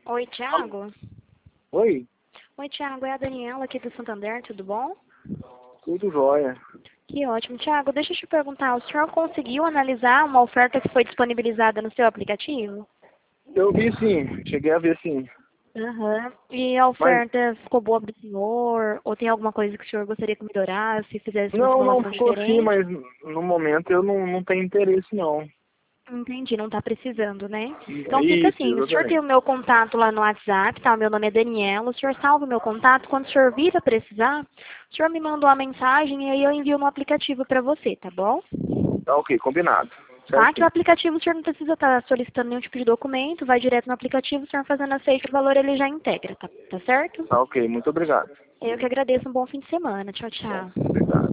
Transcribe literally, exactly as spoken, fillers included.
Oi, Thiago. Oi, Oi, Thiago. É a Daniela aqui do Santander, tudo bom? tudo jóia. Que ótimo. Thiago, deixa eu te perguntar, o senhor conseguiu analisar uma oferta que foi disponibilizada no seu aplicativo? Eu vi sim, cheguei a ver sim. Aham. E a Mas oferta ficou boa para o senhor? Ou tem alguma coisa que o senhor gostaria que melhorasse, fizesse uma não, não simulação ficou sim, diferente? mas no momento eu não, não tenho interesse não. Entendi, não está precisando, né? É Então fica isso, assim, o senhor tem o exatamente. meu contato lá no WhatsApp, tá? O meu nome é Daniela, o senhor salva o meu contato, quando o senhor vir a precisar, o senhor me manda uma mensagem e aí eu envio no aplicativo para você, tá bom? Tá ok, combinado. Tá? Que o Certinho. aplicativo o senhor não precisa estar solicitando nenhum tipo de documento, vai direto no aplicativo, o senhor fazendo aceito o valor ele já integra, tá, tá certo? Tá ok, muito obrigado. Eu que agradeço, um bom fim de semana. Tchau, Bom, tchau. obrigado.